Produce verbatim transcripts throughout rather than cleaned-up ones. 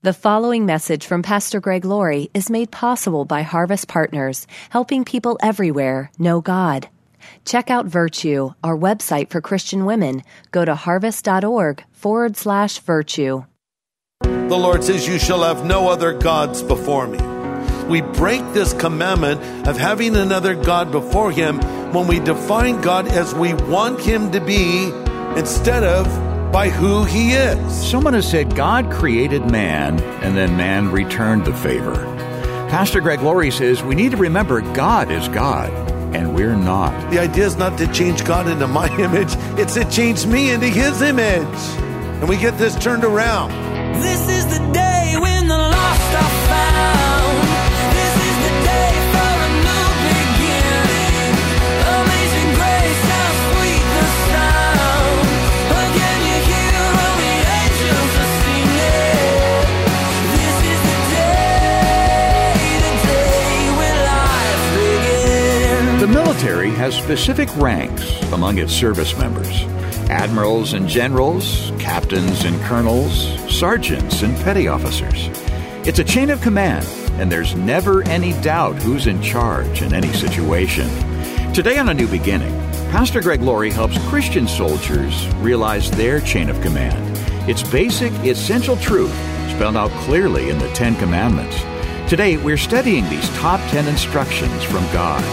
The following message from Pastor Greg Laurie is made possible by Harvest Partners, helping people everywhere know God. Check out Virtue, our website for Christian women. Go to harvest.org forward slash virtue. The Lord says, you shall have no other gods before me. We break this commandment of having another God before Him when we define God as we want Him to be instead of by who He is. Someone has said God created man, and then man returned the favor. Pastor Greg Laurie says we need to remember God is God, and we're not. The idea is not to change God into my image, it's to change me into His image. And we get this turned around. This is the day when the lost are found. This is the day for a new beginning. Amazing grace, how sweet the sound. Again you hear all the angels are singing. This is the day, the day when life begins. The military has specific ranks among its service members. Admirals and generals, captains and colonels, sergeants and petty officers. It's a chain of command, and there's never any doubt who's in charge in any situation. Today on A New Beginning, Pastor Greg Laurie helps Christian soldiers realize their chain of command. It's basic, essential truth spelled out clearly in the Ten Commandments. Today, we're studying these top ten instructions from God.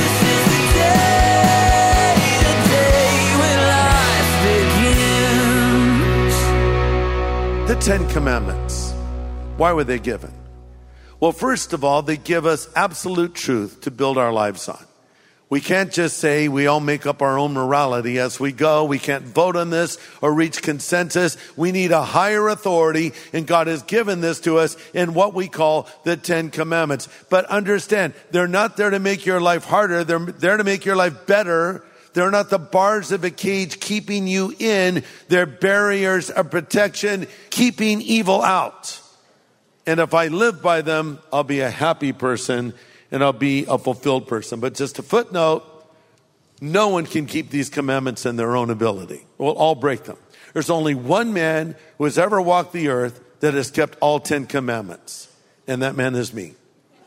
The Ten Commandments. Why were they given? Well, first of all, they give us absolute truth to build our lives on. We can't just say we all make up our own morality as we go. We can't vote on this or reach consensus. We need a higher authority, and God has given this to us in what we call the Ten Commandments. But understand, they're not there to make your life harder. They're there to make your life better. They're not the bars of a cage keeping you in. They're barriers of protection, keeping evil out. And if I live by them, I'll be a happy person and I'll be a fulfilled person. But just a footnote, no one can keep these commandments in their own ability. We'll all break them. There's only one man who has ever walked the earth that has kept all ten commandments. And that man is me.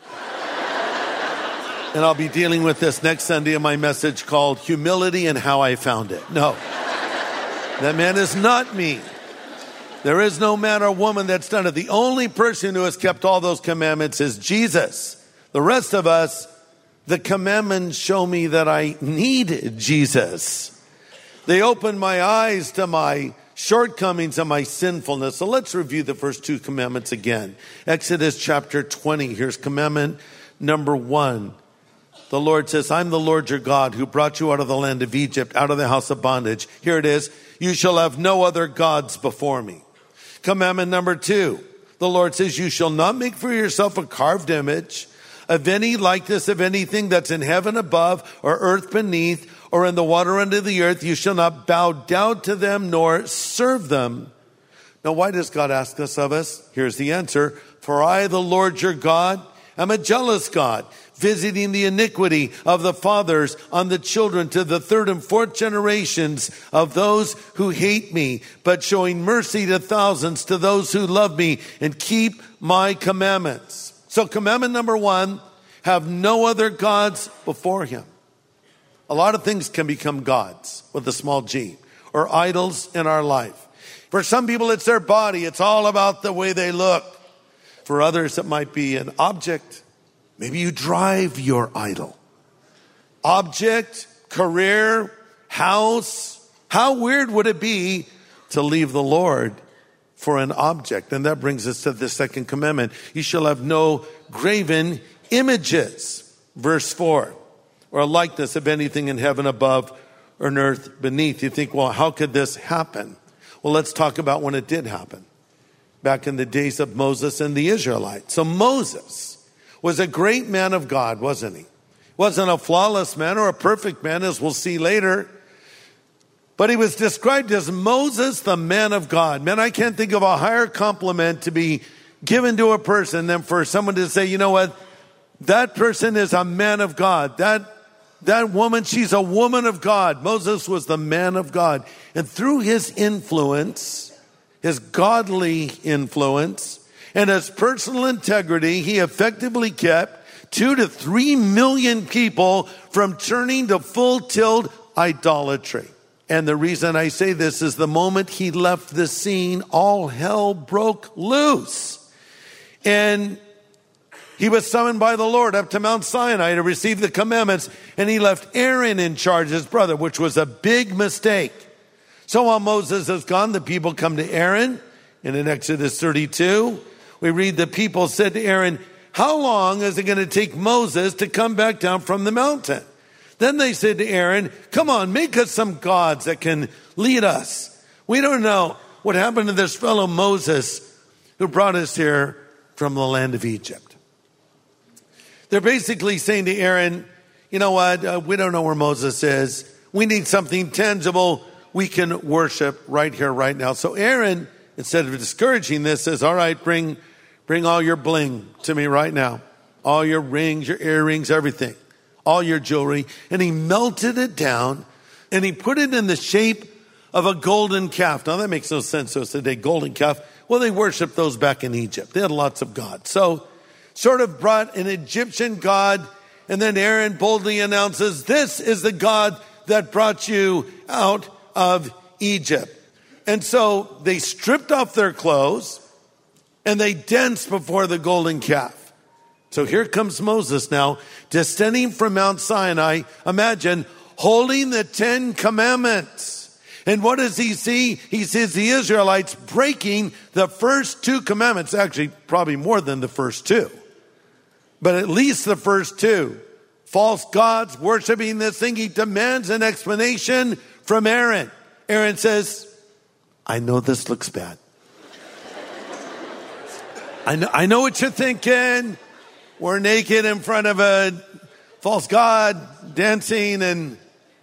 And I'll be dealing with this next Sunday in my message called Humility and How I Found It. No, that man is not me. There is no man or woman that's done it. The only person who has kept all those commandments is Jesus. The rest of us, the commandments show me that I need Jesus. They open my eyes to my shortcomings and my sinfulness. So let's review the first two commandments again. Exodus chapter twenty. Here's commandment number one. The Lord says, I'm the Lord your God who brought you out of the land of Egypt, out of the house of bondage. Here it is. You shall have no other gods before me. Commandment number two. The Lord says, you shall not make for yourself a carved image of any likeness of anything that's in heaven above or earth beneath or in the water under the earth. You shall not bow down to them nor serve them. Now, why does God ask this of us? Here's the answer. For I, the Lord your God, am a jealous God, visiting the iniquity of the fathers on the children to the third and fourth generations of those who hate me, but showing mercy to thousands to those who love me and keep my commandments. So commandment number one, have no other gods before him. A lot of things can become gods with a small g, or idols in our life. For some people, it's their body. It's all about the way they look. For others, it might be an object. Maybe you drive your idol. Object, career, house. How weird would it be to leave the Lord for an object? And that brings us to the second commandment. You shall have no graven images. Verse four. Or a likeness of anything in heaven above or in earth beneath. You think, well, how could this happen? Well, let's talk about when it did happen. Back in the days of Moses and the Israelites. So Moses was a great man of God, wasn't he? Wasn't a flawless man or a perfect man, as we'll see later. But he was described as Moses, the man of God. Man, I can't think of a higher compliment to be given to a person than for someone to say, you know what? That person is a man of God. That, that woman, she's a woman of God. Moses was the man of God. And through his influence, his godly influence, And as personal integrity, he effectively kept two to three million people from turning to full-tilt idolatry. And the reason I say this is the moment he left the scene, all hell broke loose. And he was summoned by the Lord up to Mount Sinai to receive the commandments, and he left Aaron in charge, his brother, which was a big mistake. So while Moses has gone, the people come to Aaron, and in Exodus thirty-two, we read the people said to Aaron, how long is it going to take Moses to come back down from the mountain? Then they said to Aaron, come on, make us some gods that can lead us. We don't know what happened to this fellow Moses who brought us here from the land of Egypt. They're basically saying to Aaron, you know what, uh, we don't know where Moses is. We need something tangible we can worship right here, right now. So Aaron, instead of discouraging this, says, all right, bring, bring all your bling to me right now. All your rings, your earrings, everything. All your jewelry. And he melted it down and he put it in the shape of a golden calf. Now that makes no sense. So it's a golden calf. Well, they worshiped those back in Egypt. They had lots of gods. So sort of brought an Egyptian god, and then Aaron boldly announces, this is the God that brought you out of Egypt. And so they stripped off their clothes and they danced before the golden calf. So here comes Moses now, descending from Mount Sinai. Imagine holding the Ten Commandments. And what does he see? He sees the Israelites breaking the first two commandments. Actually, probably more than the first two. But at least the first two. False gods, worshiping this thing. He demands an explanation from Aaron. Aaron says, I know this looks bad. I know, I know what you're thinking. We're naked in front of a false god, dancing, and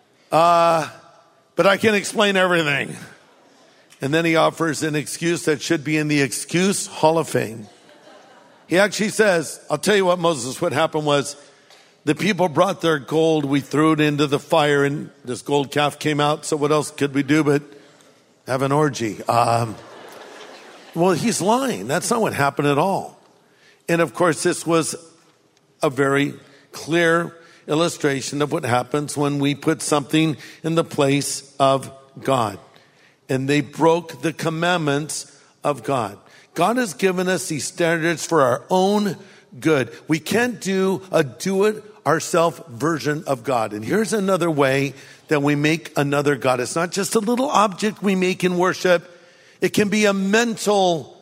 uh, but I can explain everything. And then he offers an excuse that should be in the excuse hall of fame. He actually says, I'll tell you what, Moses, what happened was the people brought their gold. We threw it into the fire and this gold calf came out. So what else could we do but have an orgy? Um, well, he's lying. That's not what happened at all. And of course, this was a very clear illustration of what happens when we put something in the place of God. And they broke the commandments of God. God has given us these standards for our own good. We can't do a do-it-ourself version of God. And here's another way that we make another God. It's not just a little object we make in worship. It can be a mental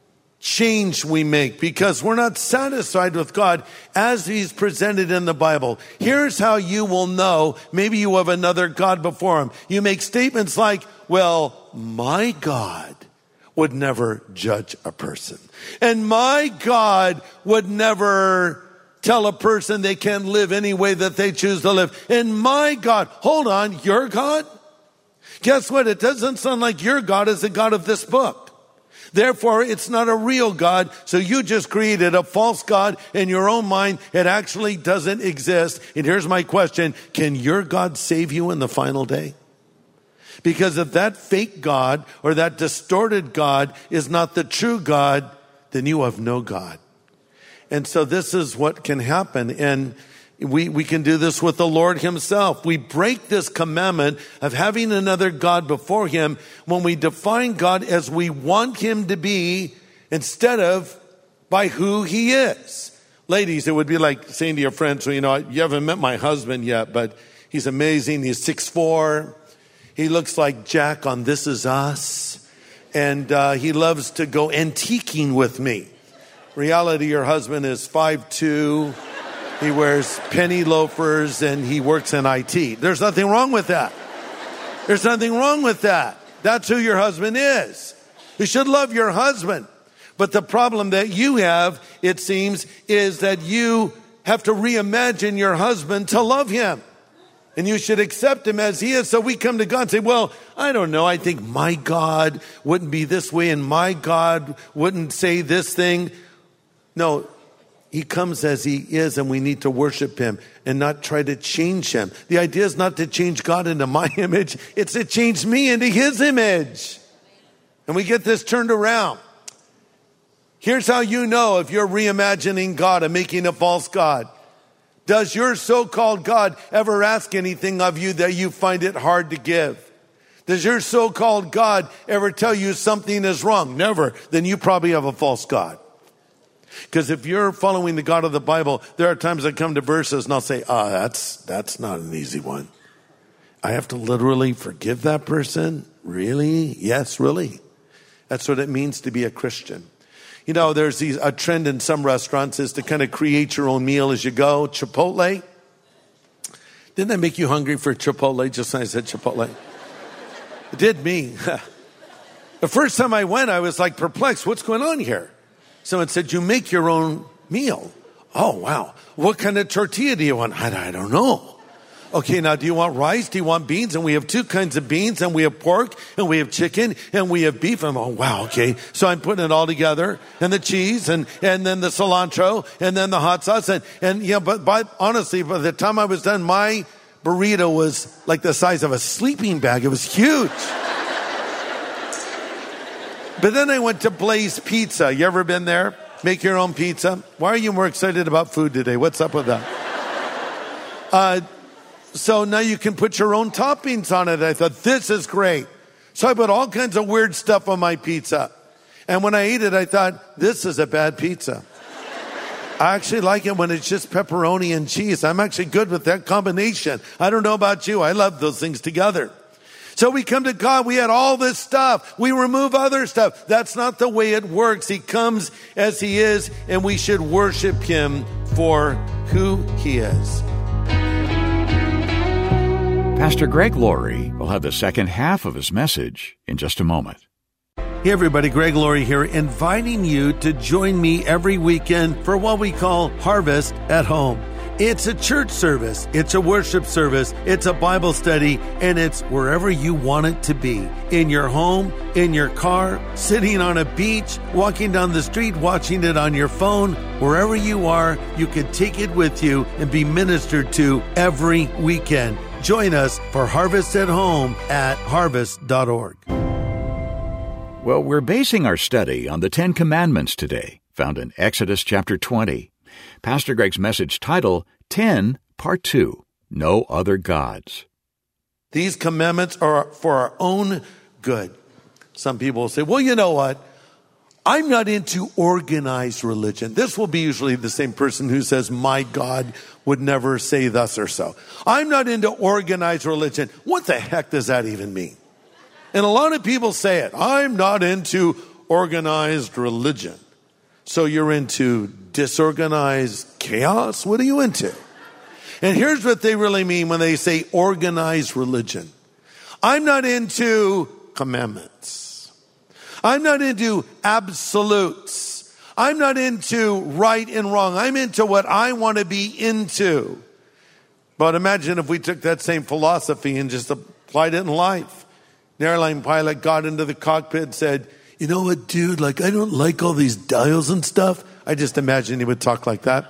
change we make because we're not satisfied with God as he's presented in the Bible. Here's how you will know maybe you have another God before him. You make statements like, well, my God would never judge a person. And my God would never tell a person they can't live any way that they choose to live. And my God, hold on, your God? Guess what? It doesn't sound like your God is the God of this book. Therefore, it's not a real God. So you just created a false God in your own mind. It actually doesn't exist. And here's my question. Can your God save you in the final day? Because if that fake God or that distorted God is not the true God, then you have no God. And so this is what can happen. And we, we can do this with the Lord himself. We break this commandment of having another God before him when we define God as we want him to be instead of by who he is. Ladies, it would be like saying to your friends, well, you know, you haven't met my husband yet, but he's amazing. He's six foot four. He looks like Jack on This Is Us. And uh, he loves to go antiquing with me. Reality, your husband is five foot two. He wears penny loafers and he works in I T. There's nothing wrong with that. There's nothing wrong with that. That's who your husband is. You should love your husband. But the problem that you have, it seems, is that you have to reimagine your husband to love him. And you should accept him as he is. So we come to God and say, well, I don't know. I think my God wouldn't be this way and my God wouldn't say this thing. No, he comes as he is and we need to worship him and not try to change him. The idea is not to change God into my image. It's to change me into his image. And we get this turned around. Here's how you know if you're reimagining God and making a false God. Does your so-called God ever ask anything of you that you find it hard to give? Does your so-called God ever tell you something is wrong? Never. Then you probably have a false God. Because if you're following the God of the Bible, there are times I come to verses and I'll say, ah, oh, that's, that's not an easy one. I have to literally forgive that person? Really? Yes, really. That's what it means to be a Christian. You know, there's these, a trend in some restaurants is to kind of create your own meal as you go. Chipotle. Didn't that make you hungry for Chipotle just when I said Chipotle? It did me. The first time I went, I was like perplexed. What's going on here? Someone said, you make your own meal. Oh, wow. What kind of tortilla do you want? I, I don't know. Okay, now do you want rice? Do you want beans? And we have two kinds of beans, and we have pork, and we have chicken, and we have beef. I'm, oh, wow, okay. So I'm putting it all together, and the cheese, and, and then the cilantro, and then the hot sauce. And, and yeah, but, but honestly, by the time I was done, my burrito was like the size of a sleeping bag. It was huge. But then I went to Blaze Pizza. You ever been there? Make your own pizza. Why are you more excited about food today? What's up with that? Uh, So now you can put your own toppings on it. I thought, this is great. So I put all kinds of weird stuff on my pizza. And when I ate it, I thought, this is a bad pizza. I actually like it when it's just pepperoni and cheese. I'm actually good with that combination. I don't know about you. I love those things together. So we come to God. We had all this stuff. We remove other stuff. That's not the way it works. He comes as he is, and we should worship him for who he is. Pastor Greg Laurie will have the second half of his message in just a moment. Hey everybody, Greg Laurie here, inviting you to join me every weekend for what we call Harvest at Home. It's a church service, it's a worship service, it's a Bible study, and it's wherever you want it to be. In your home, in your car, sitting on a beach, walking down the street, watching it on your phone. Wherever you are, you can take it with you and be ministered to every weekend. Join us for Harvest at Home at harvest dot org. Well, we're basing our study on the Ten Commandments today, found in Exodus chapter twenty. Pastor Greg's message title, ten, Part two, No Other Gods. These commandments are for our own good. Some people will say, well, you know what? I'm not into organized religion. This will be usually the same person who says, my God would never say thus or so. I'm not into organized religion. What the heck does that even mean? And a lot of people say it. I'm not into organized religion. So you're into disorganized chaos? What are you into? And here's what they really mean when they say organized religion. I'm not into commandments. I'm not into absolutes. I'm not into right and wrong. I'm into what I want to be into. But imagine if we took that same philosophy and just applied it in life. An airline pilot got into the cockpit and said, you know what, dude, like I don't like all these dials and stuff. I just imagine he would talk like that.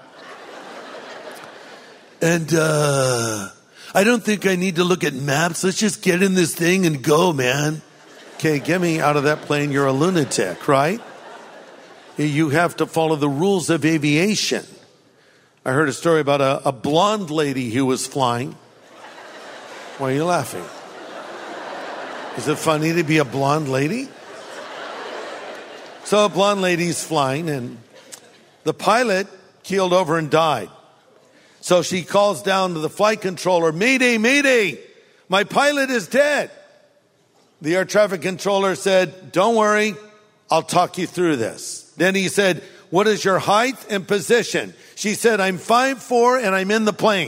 And uh, I don't think I need to look at maps. Let's just get in this thing and go, man. Okay, get me out of that plane. You're a lunatic, right? You have to follow the rules of aviation. I heard a story about a, a blonde lady who was flying. Why are you laughing? Is it funny to be a blonde lady? So a blonde lady's flying, and the pilot keeled over and died. So she calls down to the flight controller, Mayday, Mayday, my pilot is dead. The air traffic controller said, don't worry, I'll talk you through this. Then he said, what is your height and position? She said, I'm five foot four and I'm in the plane.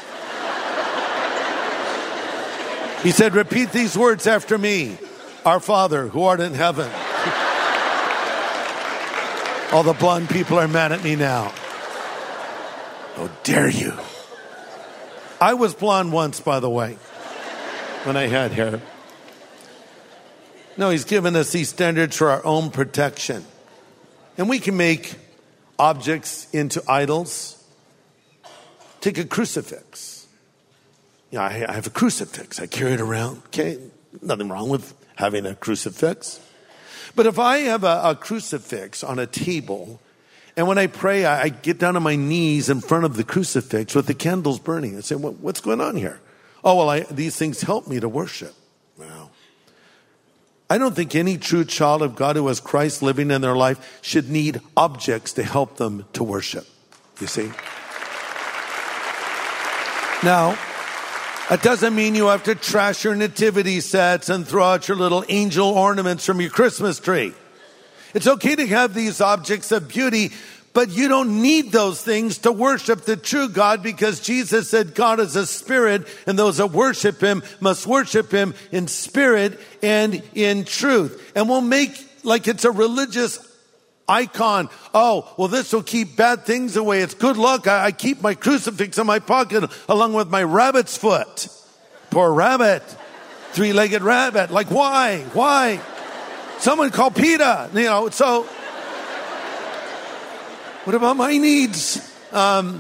He said, repeat these words after me. Our Father, who art in heaven. All the blonde people are mad at me now. How dare you? I was blonde once, by the way, when I had hair. No, he's given us these standards for our own protection. And we can make objects into idols. Take a crucifix. Yeah, I have a crucifix. I carry it around. Okay, nothing wrong with having a crucifix. But if I have a, a crucifix on a table, and when I pray, I, I get down on my knees in front of the crucifix with the candles burning. I say, well, what's going on here? Oh, well, I, these things help me to worship. Wow. I don't think any true child of God who has Christ living in their life should need objects to help them to worship. You see? Now, that doesn't mean you have to trash your nativity sets and throw out your little angel ornaments from your Christmas tree. It's okay to have these objects of beauty, but you don't need those things to worship the true God, because Jesus said God is a spirit, and those that worship him must worship him in spirit and in truth. And we'll make like it's a religious icon. Oh, well, this will keep bad things away. It's good luck. I, I keep my crucifix in my pocket along with my rabbit's foot. Poor rabbit. Three-legged rabbit. Like, why? Why? Someone call PETA. You know, so what about my needs? Um,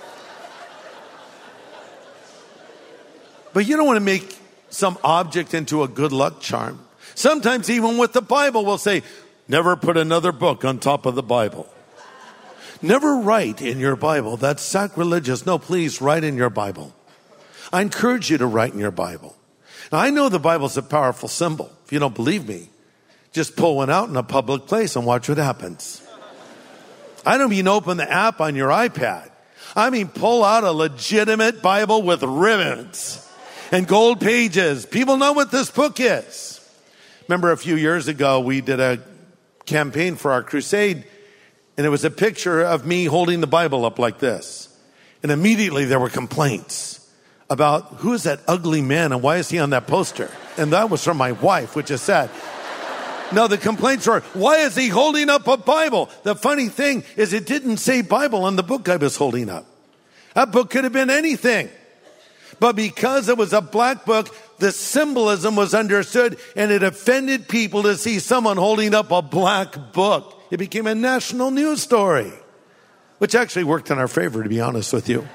but you don't want to make some object into a good luck charm. Sometimes even with the Bible, we'll say, never put another book on top of the Bible. Never write in your Bible. That's sacrilegious. No, please write in your Bible. I encourage you to write in your Bible. Now, I know the Bible's a powerful symbol. If you don't believe me, just pull one out in a public place and watch what happens. I don't mean open the app on your iPad. I mean pull out a legitimate Bible with ribbons and gold pages. People know what this book is. Remember a few years ago, we did a campaign for our crusade, and it was a picture of me holding the Bible up like this. And immediately there were complaints about who is that ugly man and why is he on that poster? And that was from my wife, which is sad. No, the complaints were, why is he holding up a Bible? The funny thing is it didn't say Bible on the book I was holding up. That book could have been anything. But because it was a black book, the symbolism was understood, and it offended people to see someone holding up a black book. It became a national news story, which actually worked in our favor, to be honest with you.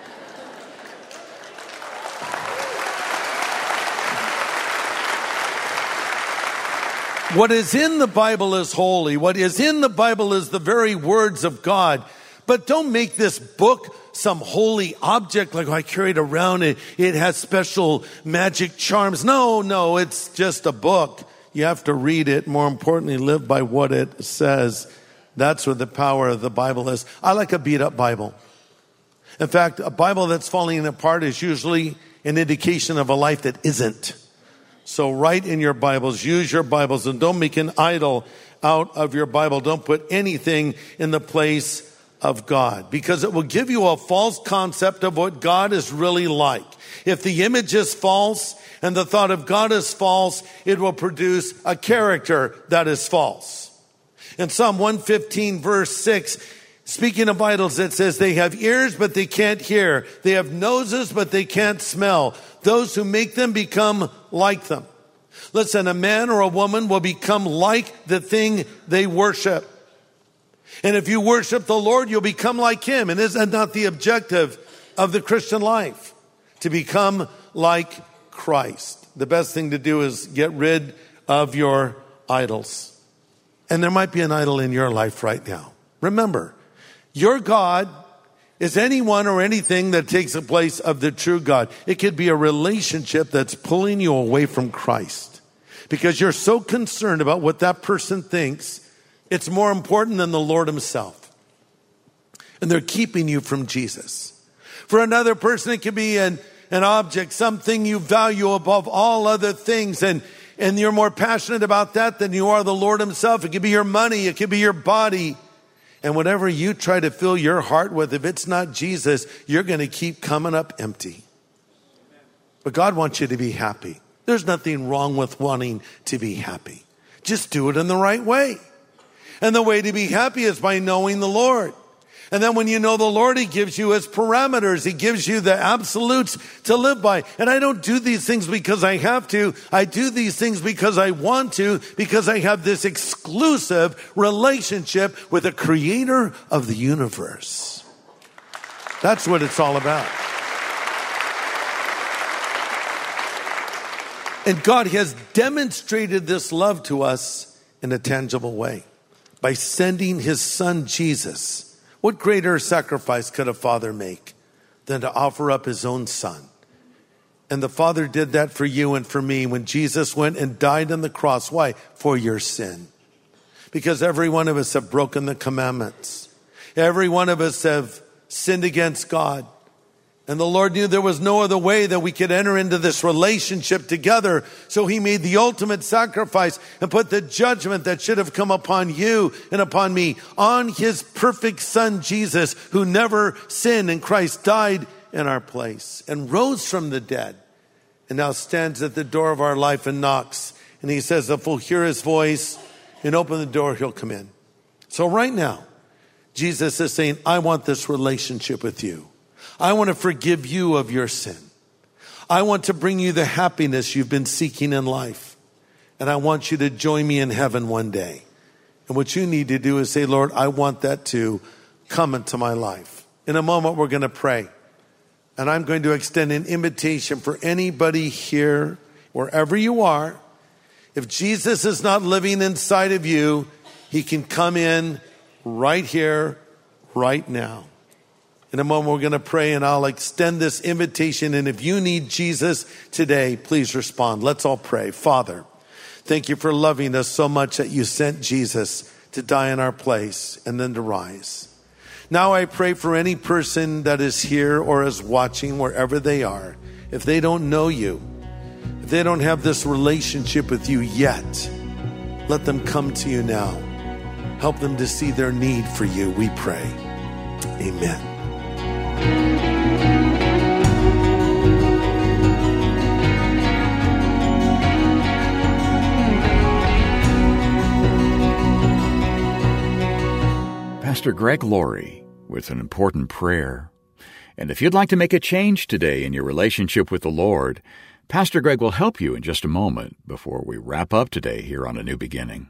What is in the Bible is holy. What is in the Bible is the very words of God. But don't make this book some holy object like, oh, I carry it around. It, it has special magic charms. No, no, it's just a book. You have to read it. More importantly, live by what it says. That's where the power of the Bible is. I like a beat-up Bible. In fact, a Bible that's falling apart is usually an indication of a life that isn't. So write in your Bibles, use your Bibles, and don't make an idol out of your Bible. Don't put anything in the place of God, because it will give you a false concept of what God is really like. If the image is false and the thought of God is false, it will produce a character that is false. In Psalm one fifteen verse six, speaking of idols, it says, they have ears, but they can't hear. They have noses, but they can't smell. Those who make them become like them. Listen, a man or a woman will become like the thing they worship. And if you worship the Lord, you'll become like him. And isn't that not the objective of the Christian life? To become like Christ. The best thing to do is get rid of your idols. And there might be an idol in your life right now. Remember, your God is anyone or anything that takes the place of the true God. It could be a relationship that's pulling you away from Christ because you're so concerned about what that person thinks. It's more important than the Lord himself. And they're keeping you from Jesus. For another person, it could be an, an object, something you value above all other things. And, and you're more passionate about that than you are the Lord himself. It could be your money. It could be your body. And whatever you try to fill your heart with, if it's not Jesus, you're going to keep coming up empty. But God wants you to be happy. There's nothing wrong with wanting to be happy. Just do it in the right way. And the way to be happy is by knowing the Lord. And then when you know the Lord, he gives you his parameters. He gives you the absolutes to live by. And I don't do these things because I have to. I do these things because I want to, because I have this exclusive relationship with the creator of the universe. That's what it's all about. And God has demonstrated this love to us in a tangible way by sending his son Jesus. What greater sacrifice could a father make than to offer up his own son? And the Father did that for you and for me when Jesus went and died on the cross. Why? For your sin. Because every one of us have broken the commandments. Every one of us have sinned against God. And the Lord knew there was no other way that we could enter into this relationship together. So he made the ultimate sacrifice and put the judgment that should have come upon you and upon me on his perfect son, Jesus, who never sinned, and Christ died in our place and rose from the dead and now stands at the door of our life and knocks. And he says, if we'll hear his voice and open the door, he'll come in. So right now, Jesus is saying, I want this relationship with you. I want to forgive you of your sin. I want to bring you the happiness you've been seeking in life. And I want you to join me in heaven one day. And what you need to do is say, Lord, I want that to come into my life. In a moment, we're going to pray. And I'm going to extend an invitation for anybody here, wherever you are. If Jesus is not living inside of you, he can come in right here, right now. In a moment, we're going to pray, and I'll extend this invitation. And if you need Jesus today, please respond. Let's all pray. Father, thank you for loving us so much that you sent Jesus to die in our place and then to rise. Now I pray for any person that is here or is watching wherever they are. If they don't know you, if they don't have this relationship with you yet, let them come to you now. Help them to see their need for you, we pray. Amen. Pastor Greg Laurie with an important prayer. And if you'd like to make a change today in your relationship with the Lord, Pastor Greg will help you in just a moment before we wrap up today here on A New Beginning.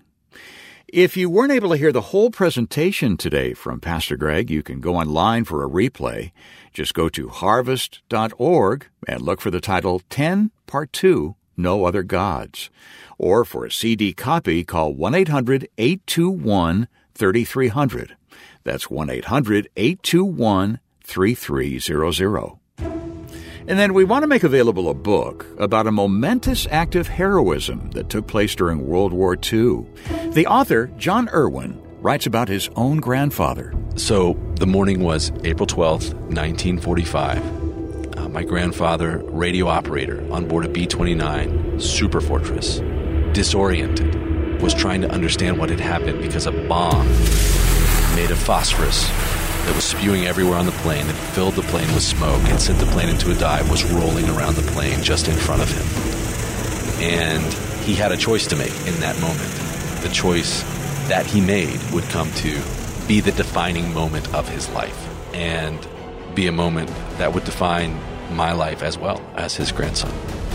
If you weren't able to hear the whole presentation today from Pastor Greg, you can go online for a replay. Just go to harvest dot org and look for the title ten, Part two, No Other Gods. Or for a C D copy, call one eight hundred, eight two one, three three zero zero. That's one eight hundred, eight two one, three three zero zero. And then we want to make available a book about a momentous act of heroism that took place during World War Two. The author, John Irwin, writes about his own grandfather. So the morning was April twelfth, nineteen forty-five. Uh, my grandfather, radio operator on board a B twenty-nine Super Fortress, disoriented, was trying to understand what had happened because a bomb made of phosphorus that was spewing everywhere on the plane, that filled the plane with smoke and sent the plane into a dive, was rolling around the plane just in front of him. And he had a choice to make in that moment. The choice that he made would come to be the defining moment of his life and be a moment that would define my life as well as his grandson.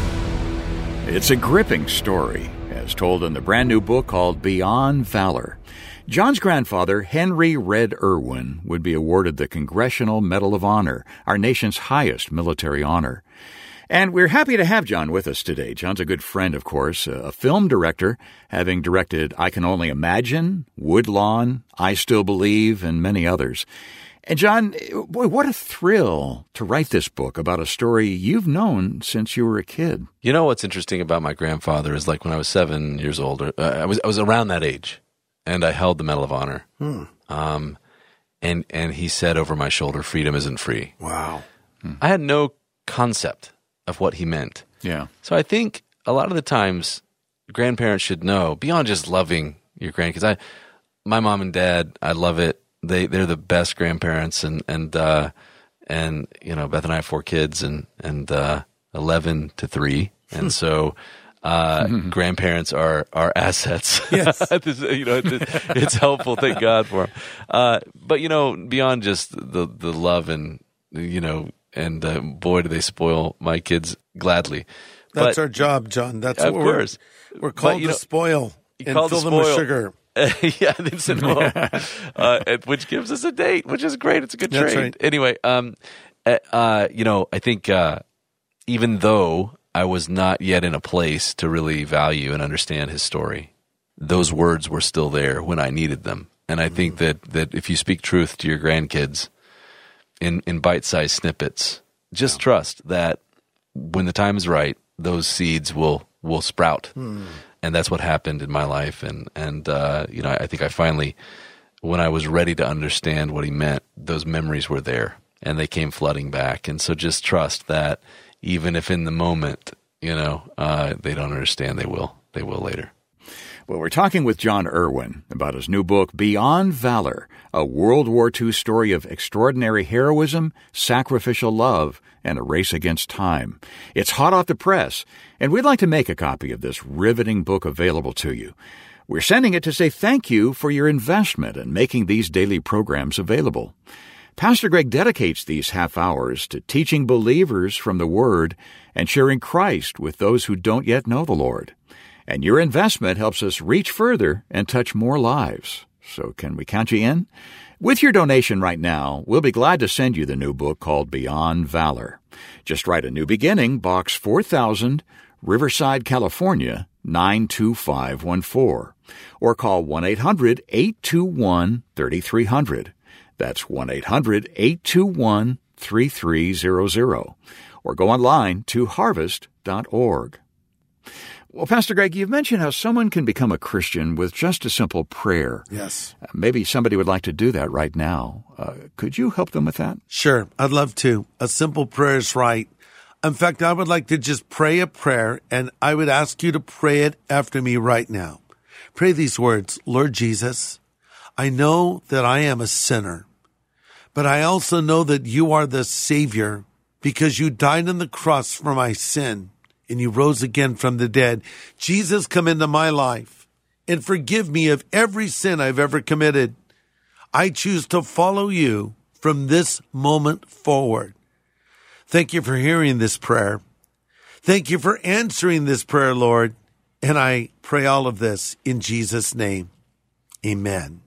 It's a gripping story, as told in the brand new book called Beyond Valor. John's grandfather, Henry Red Irwin, would be awarded the Congressional Medal of Honor, our nation's highest military honor. And we're happy to have John with us today. John's a good friend, of course, a film director, having directed I Can Only Imagine, Woodlawn, I Still Believe, and many others. And John, boy, what a thrill to write this book about a story you've known since you were a kid. You know what's interesting about my grandfather is, like, when I was seven years old, uh, I was I was around that age. And I held the Medal of Honor. Hmm. Um, and and he said over my shoulder, freedom isn't free. Wow. Hmm. I had no concept of what he meant. Yeah. So I think a lot of the times grandparents should know, beyond just loving your grandkids. I, my mom and dad, I love it. They, they're the best grandparents. And, and, uh, and, you know, Beth and I have four kids and, and, uh, eleven to three. And so, Uh, mm-hmm. grandparents are, are assets. Yes. you know, it's, it's helpful. Thank God for them. Uh, but, you know, beyond just the, the love and, you know, and uh, boy, do they spoil my kids gladly. That's but, our job, John. That's of what course. We're, we're called but, to know, spoil and fill them spoil. with sugar. yeah, instant home, uh, which gives us a date, which is great. It's a good That's trade. Right. Anyway, um, uh, you know, I think uh, even though I was not yet in a place to really value and understand his story, those words were still there when I needed them. And I think that, that if you speak truth to your grandkids in, in bite-sized snippets, just yeah. trust that when the time is right, those seeds will, will sprout. Mm. And that's what happened in my life. And, and uh, you know, I think I finally, when I was ready to understand what he meant, those memories were there and they came flooding back. And so just trust that even if in the moment, you know, uh, they don't understand, they will. They will later. Well, we're talking with John Irwin about his new book, Beyond Valor, a World War Two story of extraordinary heroism, sacrificial love, and a race against time. It's hot off the press, and we'd like to make a copy of this riveting book available to you. We're sending it to say thank you for your investment in making these daily programs available. Pastor Greg dedicates these half hours to teaching believers from the Word and sharing Christ with those who don't yet know the Lord. And your investment helps us reach further and touch more lives. So can we count you in? With your donation right now, we'll be glad to send you the new book called Beyond Valor. Just write A New Beginning, Box four thousand, Riverside, California, nine two five one four. Or call one eight hundred eight two one three three zero zero. That's one eight hundred eight two one three three zero zero. Or go online to harvest dot org. Well, Pastor Greg, you've mentioned how someone can become a Christian with just a simple prayer. Yes. Uh, maybe somebody would like to do that right now. Uh, could you help them with that? Sure, I'd love to. A simple prayer is right. In fact, I would like to just pray a prayer, and I would ask you to pray it after me right now. Pray these words: Lord Jesus, I know that I am a sinner, but I also know that you are the Savior because you died on the cross for my sin. And you rose again from the dead. Jesus, come into my life and forgive me of every sin I've ever committed. I choose to follow you from this moment forward. Thank you for hearing this prayer. Thank you for answering this prayer, Lord. And I pray all of this in Jesus' name. Amen.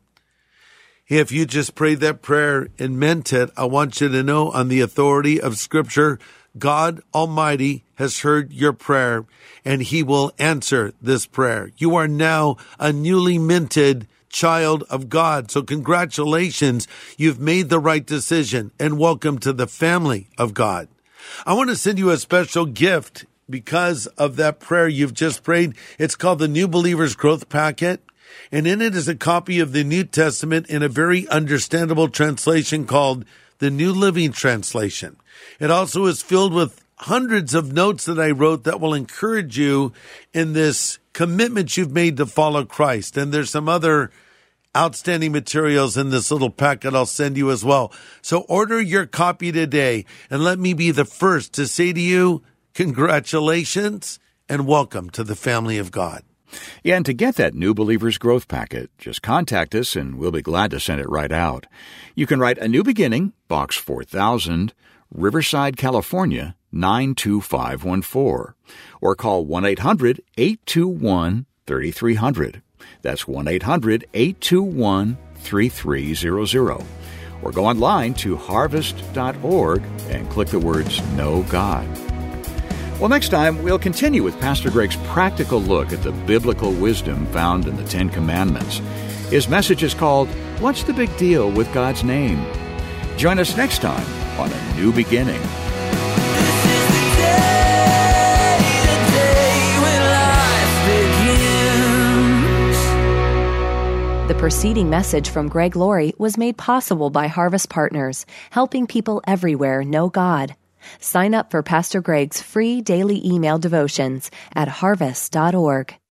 If you just prayed that prayer and meant it, I want you to know on the authority of Scripture, God Almighty has heard your prayer, and He will answer this prayer. You are now a newly minted child of God. So congratulations, you've made the right decision, and welcome to the family of God. I want to send you a special gift because of that prayer you've just prayed. It's called the New Believer's Growth Packet, and in it is a copy of the New Testament in a very understandable translation called the New Living Translation. It also is filled with hundreds of notes that I wrote that will encourage you in this commitment you've made to follow Christ. And there's some other outstanding materials in this little packet I'll send you as well. So order your copy today, and let me be the first to say to you, congratulations and welcome to the family of God. Yeah, and to get that New Believer's Growth Packet, just contact us and we'll be glad to send it right out. You can write A New Beginning, Box four thousand, Riverside, California, nine two five one four. Or call one eight hundred eight two one three three zero zero. That's one eight hundred eight two one three three zero zero. Or go online to harvest dot org and click the words Know God. Well, next time, we'll continue with Pastor Greg's practical look at the biblical wisdom found in the Ten Commandments. His message is called, What's the Big Deal with God's Name? Join us next time on A New Beginning. The preceding message from Greg Laurie was made possible by Harvest Partners, helping people everywhere know God. Sign up for Pastor Greg's free daily email devotions at harvest dot org.